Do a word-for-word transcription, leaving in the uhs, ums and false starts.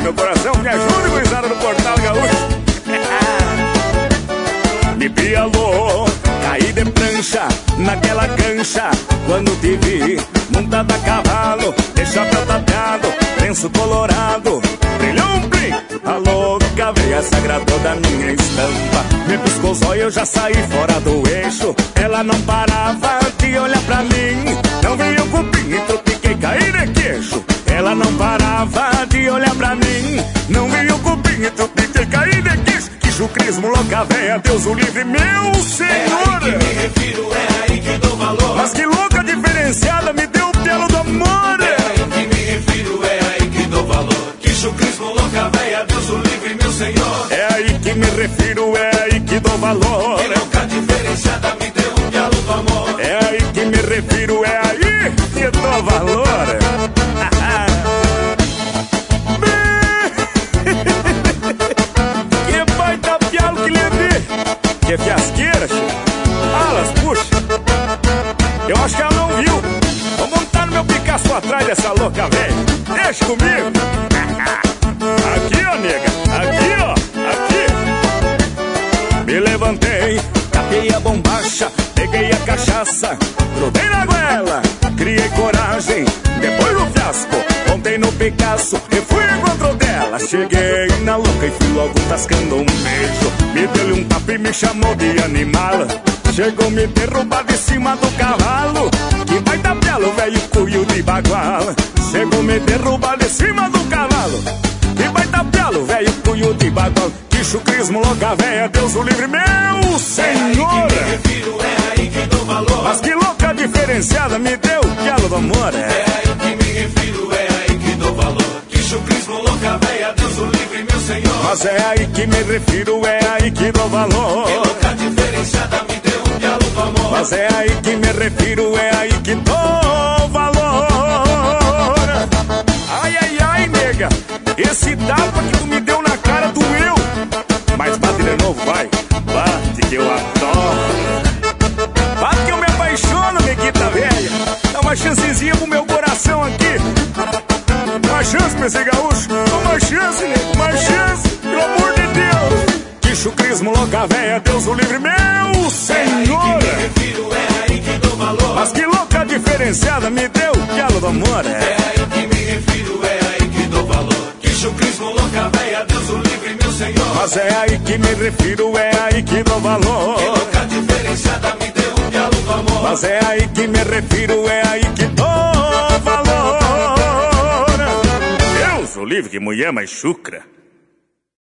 meu coração. Me ajuda, gurizada do Portal Gaúcho. Me pialou, caí de prancha naquela cancha quando te vi montada a cavalo, de chapéu tapeado, lenço colorado, brilhou um brim. A louca veia se agradou da minha estampa, me piscou os olhos, eu já saí fora do eixo. Ela não parava de olhar pra mim, não vi o cupim, tropiquei, caí de queixo. Ela não parava de olhar pra mim, não vi o cupim, tropiquei, caí de queixo. Chucrismo, louca véia, Deus o livre, meu Senhor. É aí que me refiro, é aí que dou valor. Mas que louca diferenciada, me deu o pelo do amor. É aí que me refiro, é aí que dou valor. Que chucrismo, louca véia, Deus o livre, meu Senhor. É aí que me refiro, é aí que dou valor. Que louca diferenciada, me deu o pelo do amor. É aí que me refiro, é aí que dou valor. Que fiasqueira, Chico. Alas, puxa. Eu acho que ela não viu. Vou montar no meu Picasso atrás dessa louca, velho. Deixa comigo. Aqui, ó, nega. Aqui, ó. Aqui. Me levantei, tapei a bombacha, peguei a cachaça, grudei na goela, criei coragem, depois no fiasco, montei no Picasso e fui encontro dela. Cheguei na louca e fui logo tascando um beijo. Me deu um tapa e me chamou de animal. Chegou me derrubar de cima do cavalo. Que vai tapeá-lo, velho cuio de bagual. Chegou me derrubar de cima do cavalo. Que vai tapeá-lo, velho cuio de bagual. Que chucrismo, louca véia, Deus o livre, meu Senhor. É aí que me refiro, é aí que dou valor. Mas que louca diferenciada, me deu o galo do amor. É aí que me refiro, é aí que dou valor. Que chucrismo, louca véia, Deus o livre, meu Senhor. Mas é aí que me refiro, é aí que dou valor. Que louca diferenciada, me deu um galo do amor. Mas é aí que me refiro, é aí que dou valor. Ai, ai, ai, nega, esse tapa que tu me deu na cara doeu. Mas bate de novo, vai. Bate que eu adoro. Bate que eu me apaixono, neguita velha. Dá uma chancezinha pro meu coração aqui. Uma chance pra esse gaúcho. Uma chance, nego, uma chance. Pelo amor de Deus. Que chucrismo, louca véia, Deus o livre, meu Senhor. É aí que me refiro, é aí que dou valor. Mas que louca diferenciada, me deu o galo do amor. É aí que me refiro, é aí que dou valor. Que chucrismo, louca véia, Deus o livre, meu Senhor. Mas é aí que me refiro, é aí que dou valor. Que louca diferenciada, me deu um galo do amor. Mas é aí que me refiro, é aí que dou valor. Deus o livre, que mulher mais chucra.